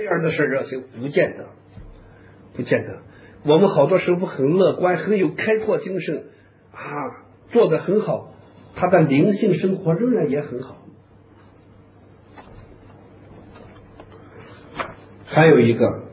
这样的事热心，不见得，不见得。我们好多师傅很乐观，很有开拓精神啊，做得很好，他的灵性生活仍然也很好。还有一个，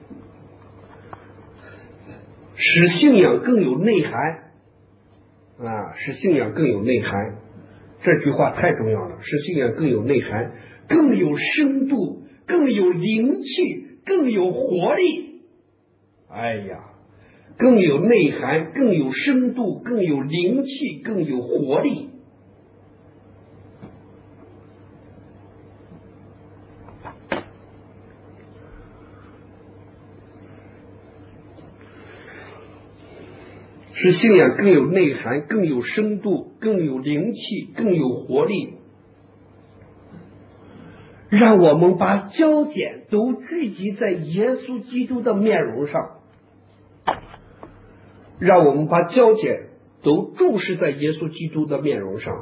使信仰更有内涵啊，使信仰更有内涵。这句话太重要了，使信仰更有内涵，更有深度，更有灵气，更有活力。哎呀，更有内涵，更有深度，更有灵气，更有活力。使信仰更有内涵，更有深度，更有灵气，更有活力。让我们把焦点都聚集在耶稣基督的面容上，让我们把焦点都注视在耶稣基督的面容上。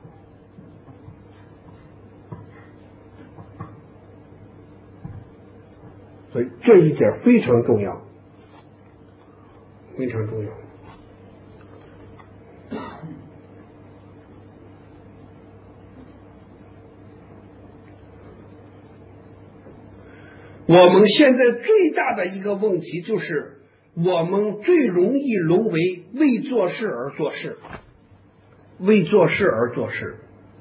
所以这一点非常重要，非常重要。我们现在最大的一个问题就是，我们最容易沦为为做事而做事，为做事而做事。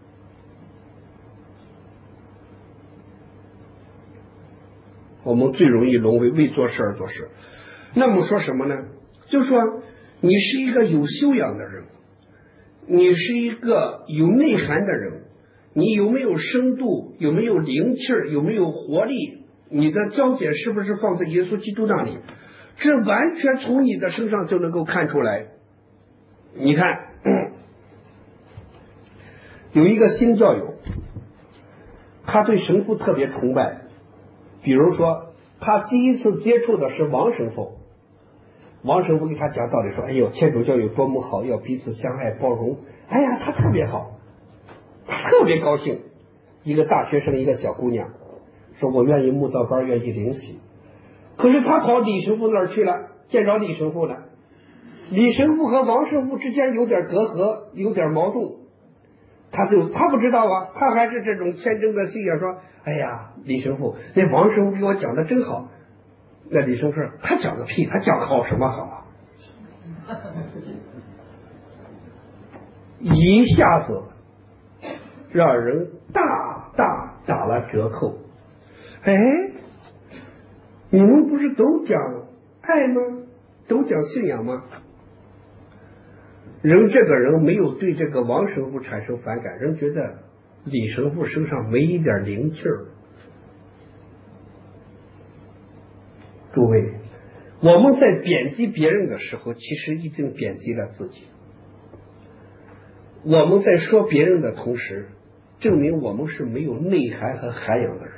我们最容易沦为为做事而做事。那么说什么呢？就说你是一个有修养的人，你是一个有内涵的人，你有没有深度，有没有灵气，有没有活力，你的焦点是不是放在耶稣基督那里？这完全从你的身上就能够看出来。你看，有一个新教友，他对神父特别崇拜。比如说，他第一次接触的是王神父，王神父给他讲道理，说：“哎呦，天主教有多么好，要彼此相爱包容。”哎呀，他特别好，他特别高兴。一个大学生，一个小姑娘，说：“我愿意木造班，愿意灵洗。”可是他跑李神父那儿去了，见着李神父了。李神父和王神父之间有点隔阂，有点矛盾。他不知道啊，他还是这种天真的信仰，说：“哎呀，李神父，那王神父给我讲的真好。”那李神父说：“他讲个屁，他讲好什么好啊？”一下子让人大大打了折扣。哎，你们不是都讲爱吗？都讲信仰吗？人这个人没有对这个王神父产生反感，人觉得李神父身上没一点灵气儿。诸位，我们在贬低别人的时候，其实已经贬低了自己。我们在说别人的同时，证明我们是没有内涵和涵养的人。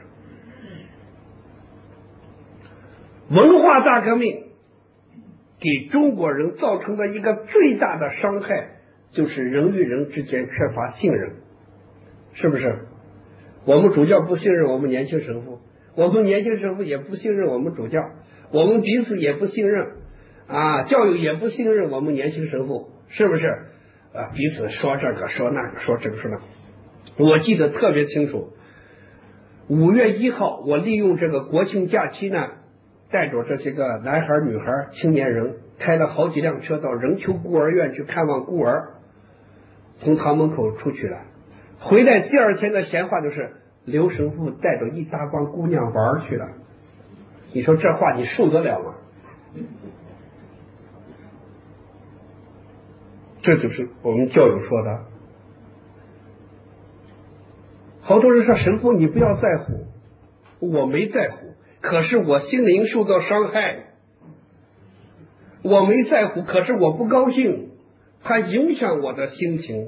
文化大革命给中国人造成的一个最大的伤害，就是人与人之间缺乏信任，是不是？我们主教不信任我们年轻神父，我们年轻神父也不信任我们主教，我们彼此也不信任啊，教友也不信任我们年轻神父，是不是？啊，彼此说这个说那个，说这个说那个。我记得特别清楚，5月1号，我利用这个国庆假期呢，带着这些个男孩女孩青年人，开了好几辆车到任丘孤儿院去看望孤儿，从堂门口出去了。回来第二天的闲话就是刘神父带着一大帮姑娘玩去了。你说这话你受得了吗？这就是我们教友说的。好多人说神父你不要在乎，我没在乎，可是我心灵受到伤害。我没在乎，可是我不高兴，它影响我的心情。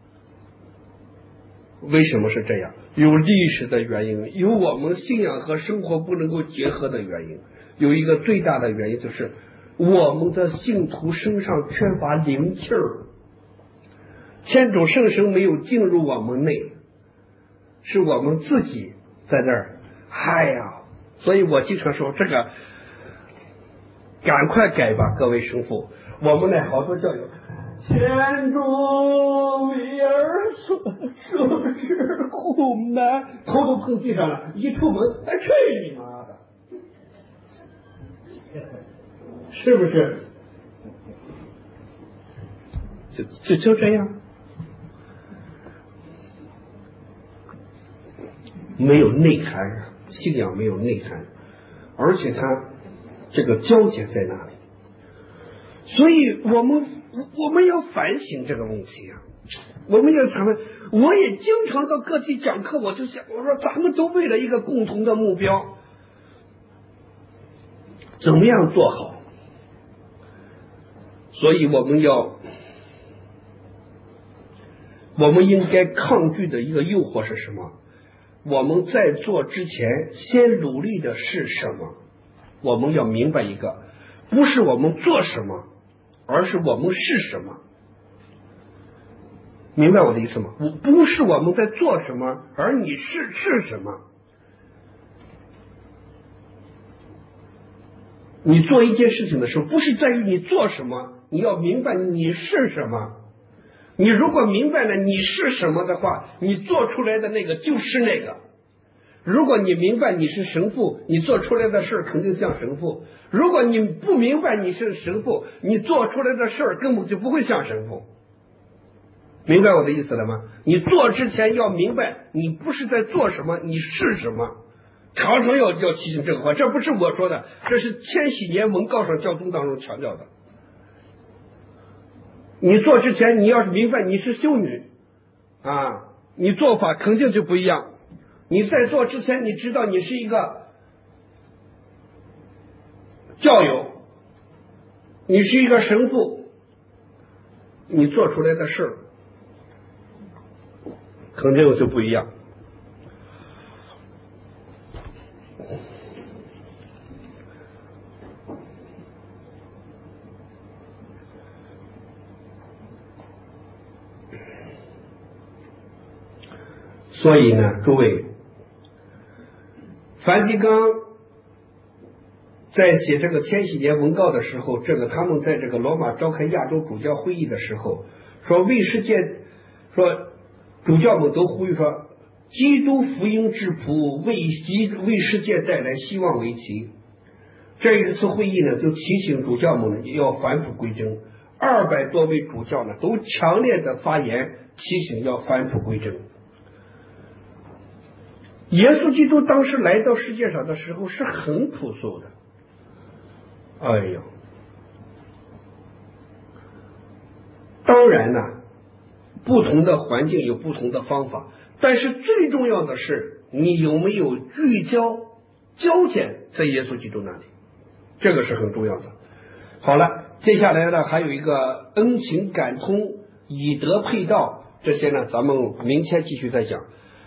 为什么是这样？有历史的原因，有我们信仰和生活不能够结合的原因，有一个最大的原因就是我们的信徒身上缺乏灵气儿，天主圣神没有进入我们内，是我们自己在那儿，哎呀， 所以我经常说这个，赶快改吧，各位神父。我们呢，好多教友，天主为儿所设置苦难，头都碰地上了，一出门，哎，去你妈的，是不是？就这样，没有内涵，信仰没有内涵，而且它这个交结在哪里？所以我们要反省这个问题啊！我们要谈论，我也经常到各地讲课，我就想，我说咱们都为了一个共同的目标，怎么样做好？所以我们应该抗拒的一个诱惑是什么？我们在做之前，先努力的是什么？我们要明白一个，不是我们做什么，而是我们是什么。明白我的意思吗？不是我们在做什么，而你是什么。你做一件事情的时候，不是在于你做什么，你要明白你是什么。你如果明白了你是什么的话，你做出来的那个就是那个。如果你明白你是神父，你做出来的事肯定像神父；如果你不明白你是神父，你做出来的事根本就不会像神父。明白我的意思了吗？你做之前要明白，你不是在做什么，你是什么。常常要提醒这个话，这不是我说的，这是千禧年文告上教宗当中强调的。你做之前，你要是明白你是修女啊，你做法肯定就不一样。你在做之前，你知道你是一个教友，你是一个神父，你做出来的事肯定就不一样。所以呢，诸位，梵蒂冈在写这个千禧年文告的时候，他们在这个罗马召开亚洲主教会议的时候，说主教们都呼吁说，基督福音之谱为世界带来希望为旗。这一次会议呢，就提醒主教们要返璞归真。200多位主教呢，都强烈的发言提醒要返璞归真。耶稣基督当时来到世界上的时候是很朴素的，哎呦，当然呢，不同的环境有不同的方法，但是最重要的是你有没有聚焦焦点在耶稣基督那里，这个是很重要的。好了，接下来呢还有一个恩情感通、以德配道，这些呢咱们明天继续再讲。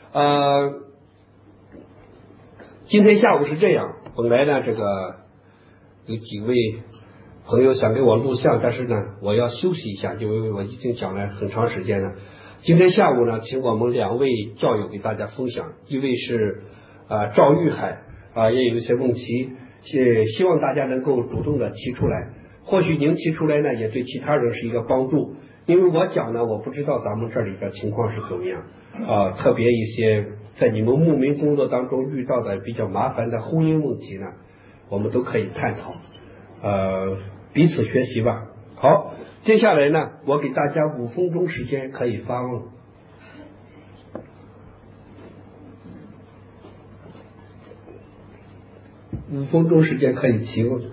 今天下午是这样，本来呢这个有几位朋友想给我录像，但是呢我要休息一下，因为我已经讲了很长时间了。今天下午呢，请我们2位教友给大家分享，一位是赵玉海也有一些问题，希望大家能够主动的提出来，或许您提出来呢也对其他人是一个帮助，因为我讲呢我不知道咱们这里的情况是怎么样特别一些在你们牧民工作当中遇到的比较麻烦的婚姻问题呢，我们都可以探讨，彼此学习吧。好，接下来呢，我给大家5分钟时间可以发问。5分钟时间可以提问。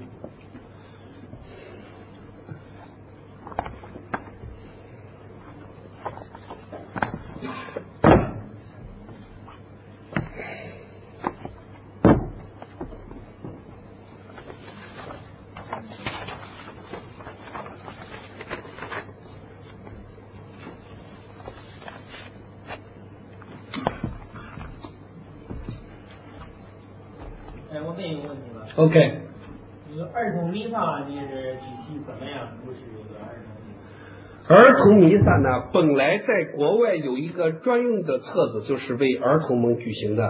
我问一个问题吧。 OK。 儿童弥撒就是具体怎么样？不是这个儿童弥儿撒。 童弥撒呢，本来在国外有一个专用的册子，就是为儿童们举行的。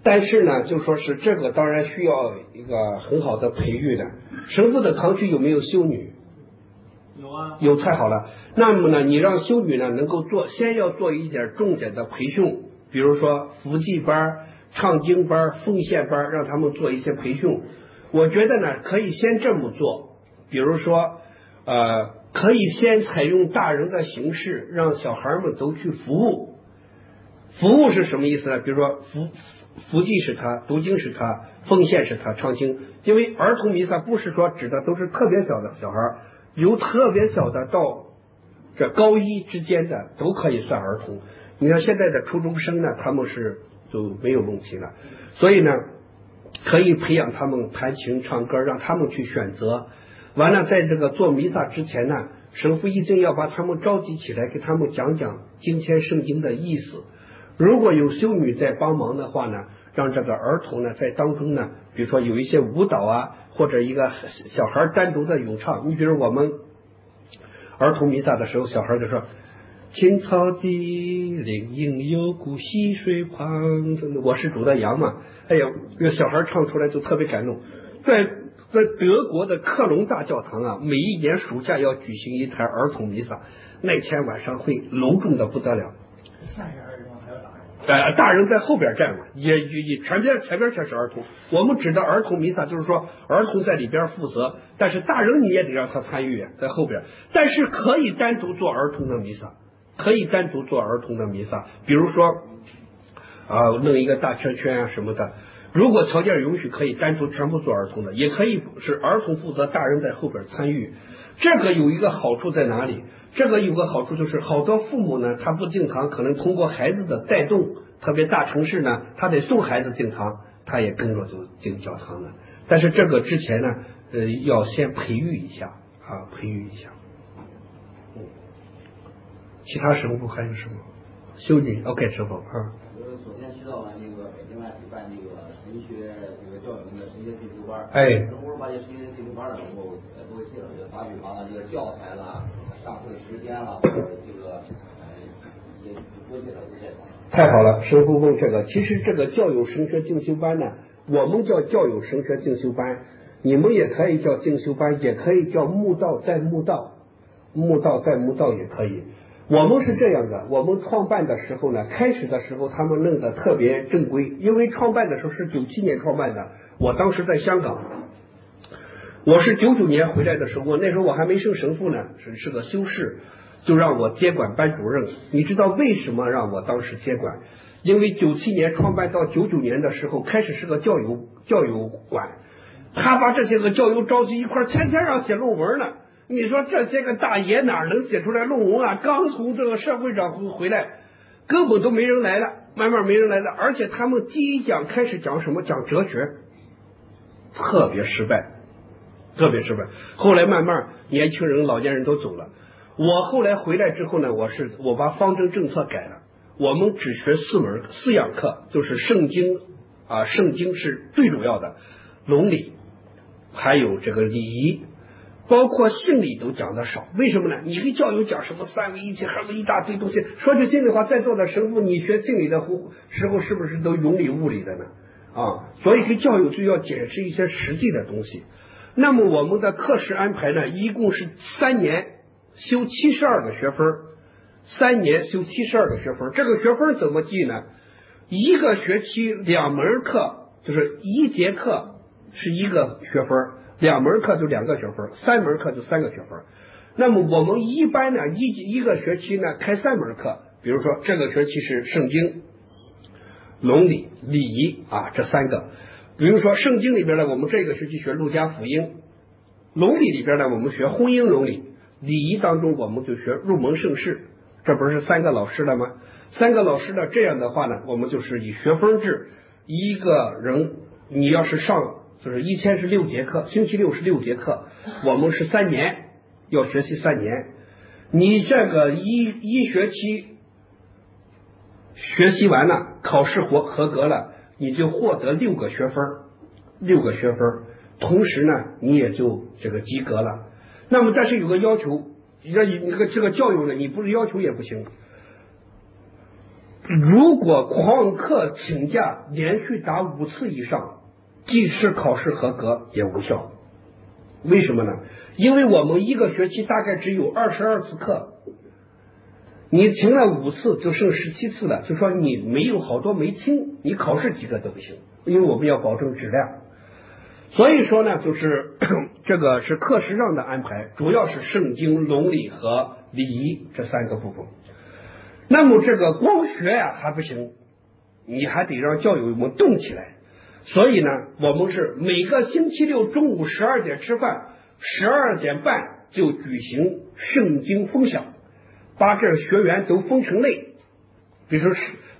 但是呢，就说是这个当然需要一个很好的培育的。神父的堂区有没有修女？ 有啊。 有，太好了。那么呢，你让修女呢能够先要做一点重点的培训，比如说福记班、唱经班、奉献班，让他们做一些培训。我觉得呢，可以先这么做，比如说可以先采用大人的形式，让小孩们都去服务。服务是什么意思呢？比如说福记是他，读经是他，奉献是他，唱经。因为儿童弥撒不是说指的都是特别小的小孩，由特别小的到这高一之间的都可以算儿童。你看现在的初中生呢，他们是就没有问题了，所以呢，可以培养他们弹琴唱歌，让他们去选择。完了，在这个做弥撒之前呢，神父一定要把他们召集起来，给他们讲讲今天圣经的意思。如果有修女在帮忙的话呢，让这个儿童呢在当中呢，比如说有一些舞蹈啊，或者一个小孩单独的咏唱。你比如我们儿童弥撒的时候，小孩就说青草地林荫有股溪水旁，我是主的羊嘛。哎呀，这个小孩唱出来就特别感动。在德国的科隆大教堂啊，每一年暑假要举行一台儿童弥撒，那天晚上会隆重的不得了。 下面儿童还有大人？ 大人在后边站嘛，也前边全是儿童。我们指的儿童弥撒，就是说儿童在里边负责，但是大人你也得让他参与，在后边。但是可以单独做儿童的弥撒，可以单独做儿童的弥撒，比如说弄一个大圈圈啊什么的。如果条件允许，可以单独全部做儿童的，也可以是儿童负责，大人在后边参与。这个有一个好处在哪里？这个有个好处就是，好多父母呢，他不进堂，可能通过孩子的带动，特别大城市呢，他得送孩子进堂，他也跟着就进教堂了。但是这个之前呢，要先培育一下培育一下。其他神父还有什么？修女 ，OK， 师傅昨天去到了那个北京来举办这个神学这个教友们的神学进修班，等会儿把这神学进修班的时候都会介绍，就打比方了，这个教材啦、上课的时间啦，或者这个一些多介绍这些。 太好了，神父问这个，其实这个教友神学进修班呢，我们叫教友神学进修班，你们也可以叫进修班，也可以叫慕道再慕道，慕道再慕道也可以。我们是这样的，我们创办的时候呢，开始的时候他们弄得特别正规，因为创办的时候是97年创办的，我当时在香港，我是99年回来的时候，那时候我还没升神父呢，是个修士，就让我接管班主任。你知道为什么让我当时接管？因为97年创办到99年的时候，开始是个教友馆，他把这些个教友召集一块，天天让写论文呢。你说这些个大爷哪能写出来论文啊？刚从这个社会上回来，根本都没人来了，慢慢没人来了。而且他们第一讲开始讲什么？讲哲学，特别失败。后来慢慢年轻人、老年人都走了。我后来回来之后呢，我把方针政策改了，我们只学4样课，就是圣经圣经是最主要的，伦理，还有这个礼仪。包括性理都讲得少，为什么呢？你给教友讲什么三位一体，还有一大堆东西。说句心里话，在座的神父，你学性理的时候是不是都云里雾里的呢？所以给教友就要解释一些实际的东西。那么我们的课时安排呢，一共是3年修72个学分，3年修72个学分。这个学分怎么记呢？一个学期2门课，就是1节课是1个学分，2门课就2个学分，3门课就3个学分。那么我们一般呢，一个学期呢开3门课，比如说这个学期是圣经、伦理、礼仪这3个。比如说圣经里边呢，我们这个学期学路加福音；伦理里边呢，我们学婚姻伦理；礼仪当中我们就学入门圣事。这不是3个老师了吗？3个老师呢，这样的话呢，我们就是以学分制，一个人你要是上。就是一天是6节课，星期六是6节课，我们是3年，要学习3年。你这个一学期学习完了，考试合格了，你就获得6个学分，6个学分，同时呢，你也就这个及格了。那么但是有个要求，这个教育呢，你不是要求也不行。 如果旷课请假连续打5次以上，即使考试合格也无效。为什么呢？因为我们一个学期大概只有22次课，你请了5次就剩17次了，就说你没有好多没听，你考试及格都不行，因为我们要保证质量。所以说呢，就是这个是课时上的安排，主要是圣经、伦理和礼仪这3个部分。那么这个光学呀还不行，你还得让教友们动起来。所以呢，我们是每个星期六中午12点吃饭，12点半就举行圣经分享，把这学员都分成类，比如说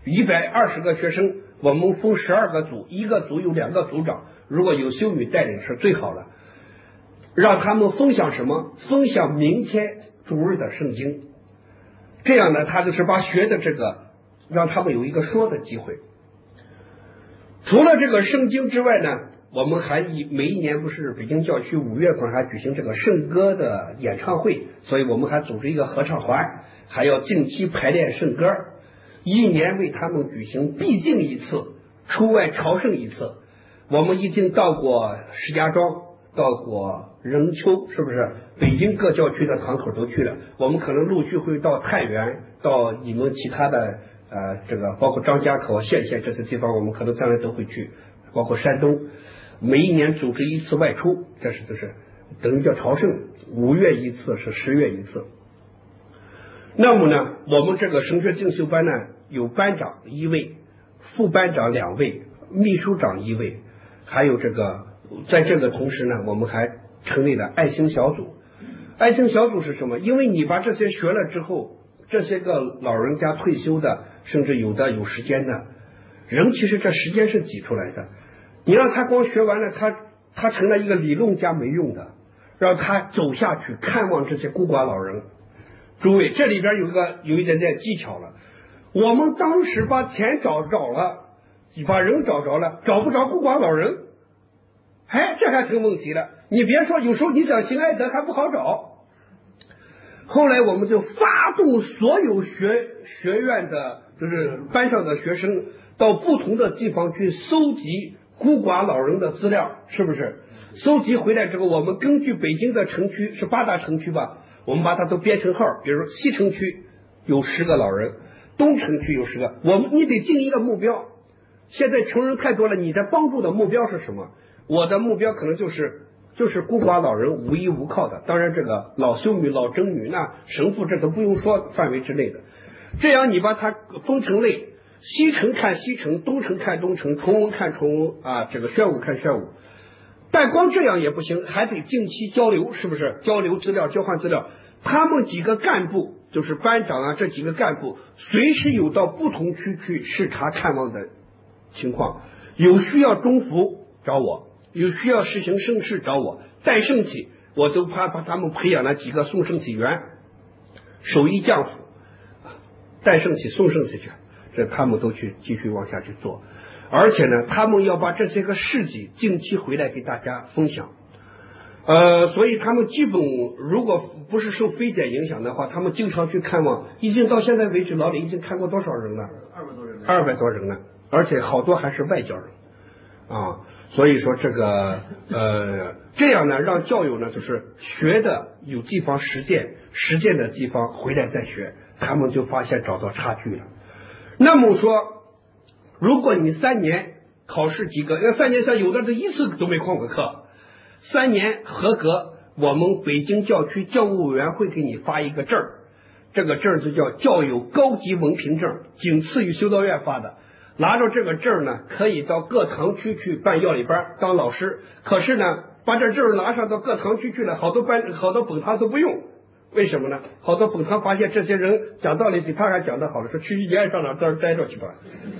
120个学生，我们分12个组，一个组有2个组长，如果有修女带领是最好了。让他们分享什么？分享明天主日的圣经。这样呢，他就是把学的这个让他们有一个说的机会。除了这个圣经之外呢，我们还每一年不是北京教区5月份还举行这个圣歌的演唱会，所以我们还组织一个合唱团，还要定期排练圣歌，一年为他们举行必敬一次，出外朝圣一次。我们已经到过石家庄，到过任丘，是不是？北京各教区的堂口都去了，我们可能陆续会到太原，到你们其他的这个包括张家口、县这些地方，我们可能将来都会去，包括山东。每一年组织一次外出，这是就是等于叫朝圣，5月一次，是10月一次。那么呢，我们这个神学进修班呢，有班长1位，副班长2位，秘书长1位，还有这个在这个同时呢，我们还成立了爱心小组。爱心小组是什么？因为你把这些学了之后，这些个老人家退休的，甚至有的有时间的人，其实这时间是挤出来的。你让他光学完了，他成了一个理论家没用的，让他走下去看望这些孤寡老人。诸位，这里边有一点点技巧了。我们当时把钱找了，把人找着了，找不着孤寡老人，这还成问题了。你别说，有时候你想行爱德还不好找。后来我们就发动所有学院的，就是班上的学生，到不同的地方去搜集孤寡老人的资料，是不是？搜集回来之后，我们根据北京的城区是8大城区吧，我们把它都编成号，比如说西城区有10个老人，东城区有10个，你得定一个目标。现在穷人太多了，你的帮助的目标是什么？我的目标可能就是孤寡老人无依无靠的，当然这个老修女、老贞女，那神父这都不用说范围之内的。这样你把它分成类，西城看西城，东城看东城，崇文看崇文啊，这个宣武看宣武。但光这样也不行，还得定期交流，是不是？交流资料，交换资料。他们几个干部，就是班长啊，这几个干部随时有到不同区去视察看望的情况，有需要中服找我，有需要实行圣事找我，带圣体我都把他们培养了几个送圣体员，手艺匠夫，带圣体送圣体去，这他们都去继续往下去做。而且呢，他们要把这些个事迹近期回来给大家分享。所以他们基本如果不是受非典影响的话，他们经常去看望，已经到现在为止，老李已经看过多少人了？200多人了，而且好多还是外教人啊。所以说这个这样呢，让教友呢就是学的有地方实践的地方回来再学，他们就发现找到差距了。那么说，如果你3年考试及格，3年上有的这1次都没旷过课，3年合格，我们北京教区教务委员会给你发一个证，这个证就叫教友高级文凭证，仅次于修道院发的。拿着这个证呢，可以到各堂区去办药理班当老师。可是呢，把这证拿上到各堂区去了，好多本堂都不用。为什么呢？好多本堂发现这些人讲道理比他还讲得好了，说去1年上哪这儿待着去吧。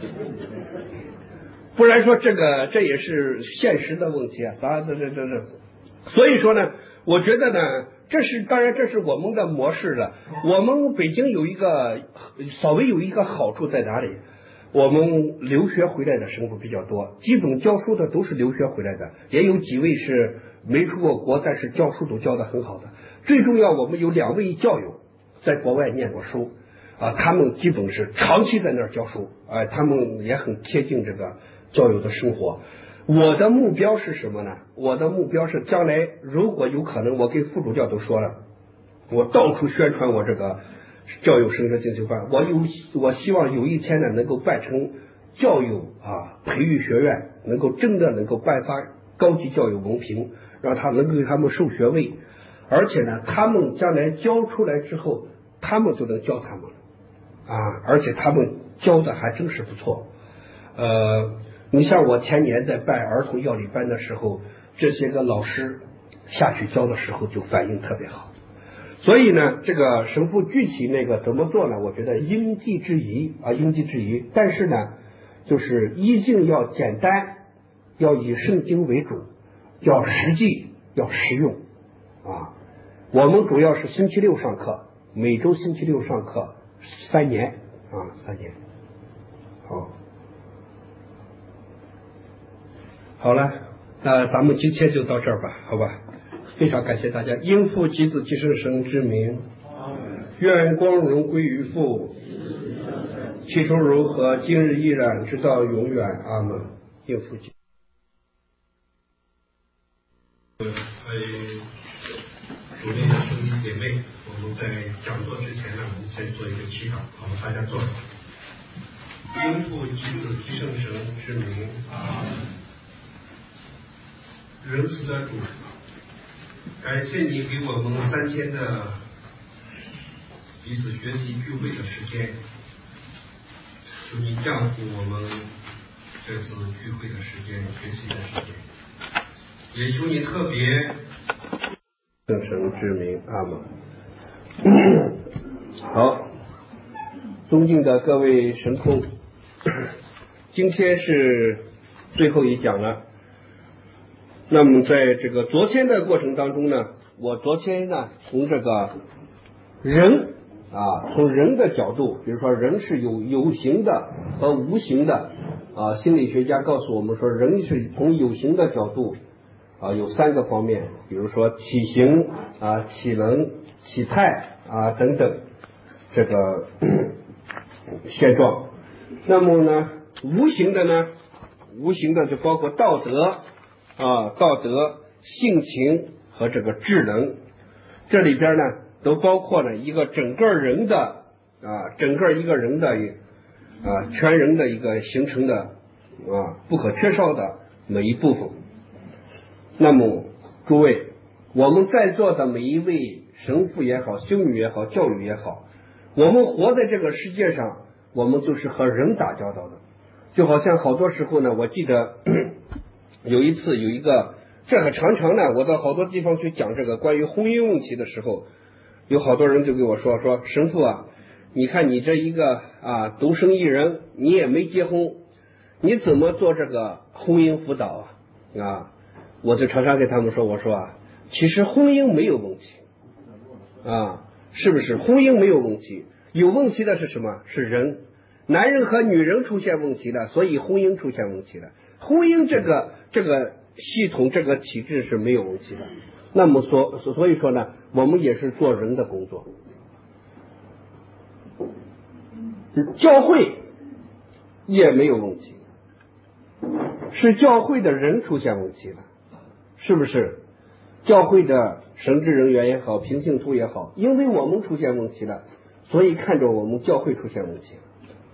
不然说这也是现实的问题啊，所以说呢，我觉得呢，当然这是我们的模式了。我们北京稍微有一个好处在哪里？我们留学回来的生活比较多，基本教书的都是留学回来的，也有几位是没出过国，但是教书都教得很好的。最重要，我们有2位教友在国外念过书， 他们基本是长期在那儿教书，他们也很贴近这个教友的生活。我的目标是什么呢？我的目标是将来如果有可能，我跟副主教都说了，我到处宣传我这个教友神学进修班，我希望有一天呢能够办成教友培育学院，真的能够颁发高级教友文凭，让他能够给他们授学位，而且呢他们将来教出来之后，他们就能教他们而且他们教的还真是不错。你像我前年在办儿童药理班的时候，这些个老师下去教的时候就反应特别好。所以呢，这个神父具体那个怎么做呢？我觉得因地制宜因地制宜。但是呢，就是一定要简单，要以圣经为主，要实际，要实用我们主要是星期六上课，每周星期六上课3年3年。好了，那咱们今天就到这儿吧，好吧？非常感谢大家。因父及子及圣神之名，愿光荣归于父，起初如何，今日依然，直到永远。阿门。应父及主内的兄弟姐妹，我们在讲座之前呢，我们先做一个祈祷，好，大家坐。因父及子及圣神之名，仁慈的主，感谢你给我们3天的彼此学习聚会的时间，求你降福我们这次聚会的时间、学习的时间，也求你特别圣神之名。阿门。好，尊敬的各位神父，今天是最后一讲了。那么在这个昨天的过程当中呢，我昨天呢从这个人从人的角度，比如说人是有形的和无形的心理学家告诉我们说，人是从有形的角度有3个方面，比如说体型体能、体态等等这个现状。那么呢无形的就包括道德、性情和这个智能，这里边呢都包括了一个整个人的一个人的全人的一个形成的不可缺少的每一部分。那么诸位，我们在座的每一位神父也好，修女也好，教友也好，我们活在这个世界上，我们就是和人打交道的。就好像好多时候呢，我记得有一次有一个，这个常常呢，我到好多地方去讲这个关于婚姻问题的时候，有好多人就跟我说神父你看你这一个独生一人，你也没结婚，你怎么做这个婚姻辅导我就常常跟他们说，我说其实婚姻没有问题是不是？婚姻没有问题，有问题的是什么？是人，男人和女人出现问题了，所以婚姻出现问题了。婚姻这个系统这个体制是没有问题的。那么所以说呢，我们也是做人的工作。教会也没有问题，是教会的人出现问题了，是不是？教会的神职人员也好，平信徒也好，因为我们出现问题了，所以看着我们教会出现问题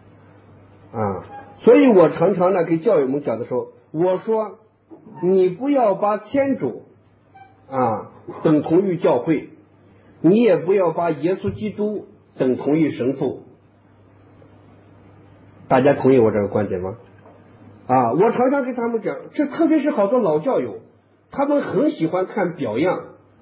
所以我常常呢给教友们讲的时候，我说你不要把天主等同于教会，你也不要把耶稣基督等同于神父。大家同意我这个观点吗？我常常跟他们讲，这特别是好多老教友，他们很喜欢看表样，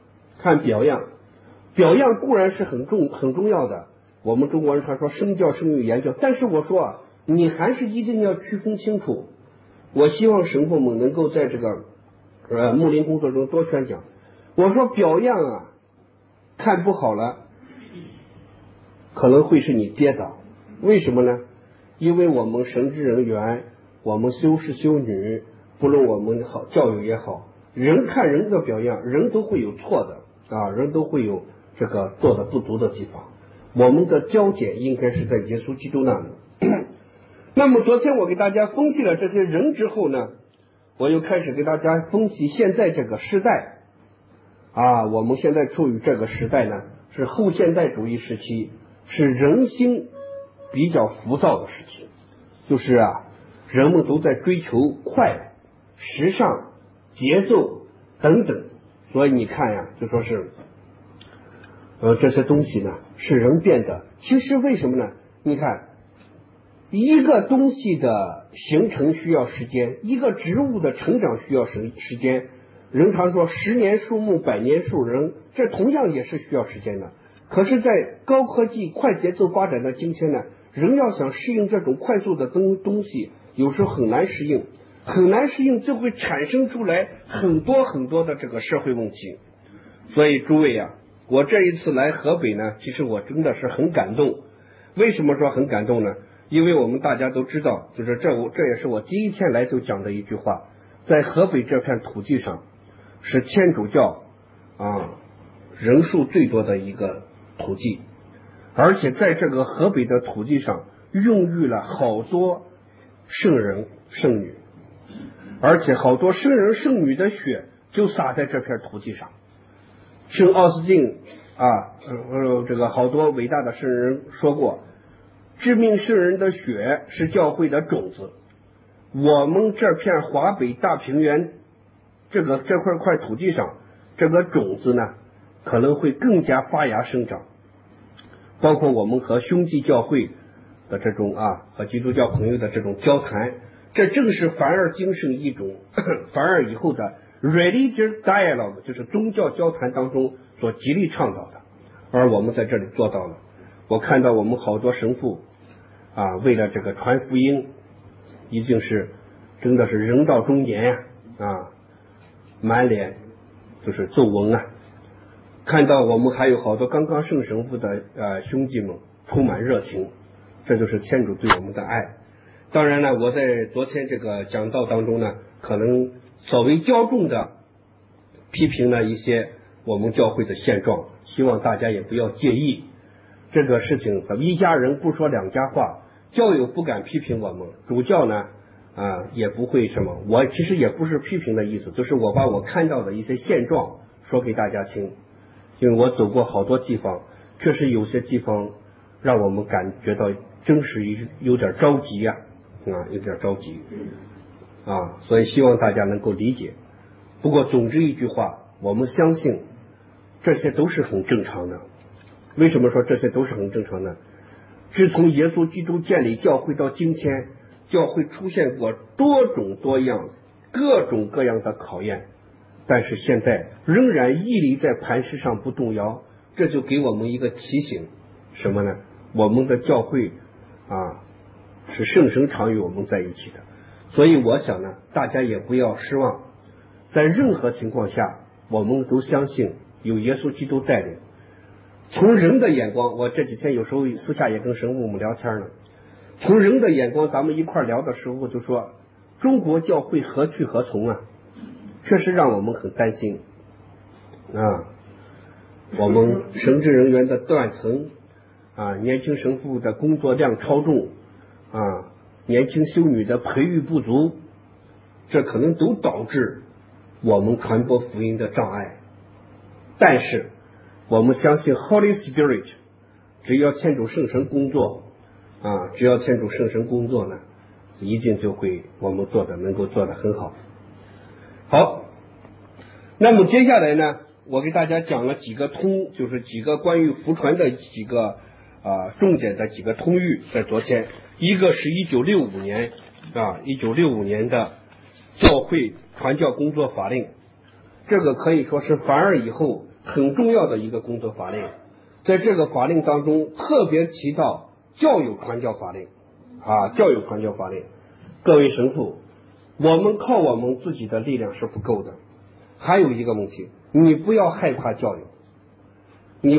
表样固然是很重要的，我们中国人常说身教胜于言教，但是我说你还是一定要区分清楚。我希望神父们能够在这个牧灵工作中多宣讲。我说表样看不好了，可能会是你跌倒。为什么呢？因为我们神职人员，我们修士修女，不论我们好教友也好，人看人的表样，人都会有错的人都会有这个做的不足的地方。 我们的焦点应该是在耶稣基督那里。那么昨天我给大家分析了这些人之后呢，我又开始给大家分析现在这个时代我们现在处于这个时代呢，是后现代主义时期，是人心比较浮躁的时期，就是人们都在追求快、时尚、节奏等等，所以你看就说是这些东西呢是人变的。其实为什么呢？你看一个东西的形成需要时间，一个植物的成长需要时间。人常说10年树木100年树人，这同样也是需要时间的。可是在高科技快节奏发展的今天呢，人要想适应这种快速的东西，有时候很难适应，就会产生出来很多的这个社会问题。所以诸位我这一次来河北呢，其实我真的是很感动。为什么说很感动呢？因为我们大家都知道，就是这也是我第一天来就讲的一句话，在河北这片土地上是天主教人数最多的一个土地，而且在这个河北的土地上孕育了好多圣人圣女，而且好多圣人圣女的血就洒在这片土地上。圣奥斯定这个好多伟大的圣人说过，致命圣人的血是教会的种子。我们这片华北大平原这块土地上，这个种子呢可能会更加发芽生长。包括我们和兄弟教会的这种和基督教朋友的这种交谈，这正是凡尔精神一种凡尔以后的 religious dialogue， 就是宗教交谈当中所极力倡导的，而我们在这里做到了。我看到我们好多神父为了这个传福音，已经是真的是人到中年满脸就是皱纹看到我们还有好多刚刚升神父的兄弟们充满热情，这就是天主对我们的爱。当然呢，我在昨天这个讲道当中呢，可能稍微较重的批评了一些我们教会的现状，希望大家也不要介意。这个事情咱们一家人不说两家话，教友不敢批评我们，主教呢也不会什么。我其实也不是批评的意思，就是我把我看到的一些现状说给大家听。因为我走过好多地方，确实有些地方让我们感觉到真是有点着急有点着急所以希望大家能够理解。不过总之一句话，我们相信这些都是很正常的。为什么说这些都是很正常呢？自从耶稣基督建立教会到今天，教会出现过多种多样各种各样的考验，但是现在仍然屹立在磐石上不动摇。这就给我们一个提醒，什么呢？我们的教会是圣神常与我们在一起的。所以我想呢，大家也不要失望，在任何情况下我们都相信有耶稣基督带领。从人的眼光，我这几天有时候私下也跟神父我们聊天呢，从人的眼光咱们一块聊的时候就说，中国教会何去何从确实让我们很担心我们神职人员的断层年轻神父的工作量超重年轻修女的培育不足，这可能都导致我们传播福音的障碍。但是我们相信 Holy Spirit， 只要天主圣神工作呢，一定就会我们能够做得很好。好，那么接下来呢，我给大家讲了几个就是几个关于福传的几个重点的几个通谕。在昨天，一个是1965年的教会传教工作法令，这个可以说是凡尔以后很重要的一个工作法令。在这个法令当中特别提到教友传教法令各位神父，我们靠我们自己的力量是不够的。还有一个问题，你不要害怕教友你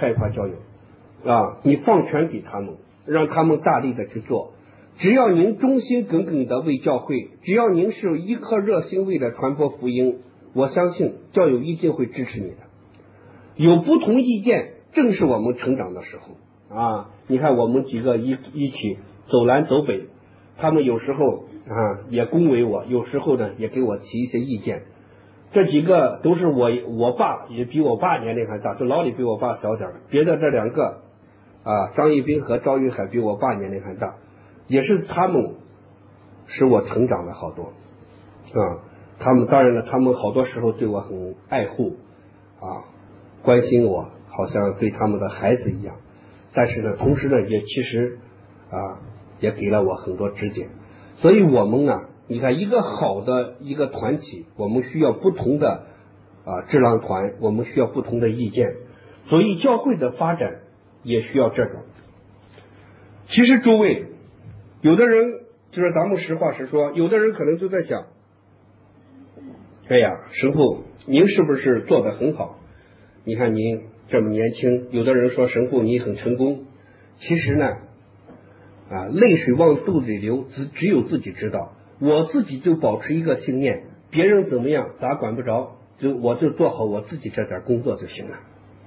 放权给他们，让他们大力的去做。只要您忠心耿耿的为教会，只要您是一颗热心为了传播福音，我相信教友一定会支持你的。有不同意见正是我们成长的时候啊，你看我们几个一起走南走北，他们有时候也恭维我，有时候呢也给我提一些意见。这几个都是我爸，也比我爸年龄还大，就老李比我爸小点儿，别的这两个张一斌和赵玉海比我爸年龄还大，也是他们使我成长了好多他们当然了，他们好多时候对我很爱护关心我，好像对他们的孩子一样，但是呢同时呢也其实也给了我很多指点。所以我们你看一个好的一个团体，我们需要不同的智囊团，我们需要不同的意见，所以教会的发展也需要这个。其实诸位，有的人就是咱们实话实说，有的人可能就在想，哎呀，神父您是不是做得很好，你看您这么年轻，有的人说神父你很成功，其实呢泪水往肚子里流，只有自己知道。我自己就保持一个信念，别人怎么样咱管不着，我就做好我自己这点工作就行了。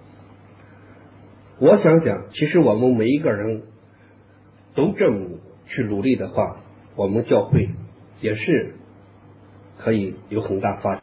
我想想，其实我们每一个人都这么去努力的话，我们教会也是可以有很大发展。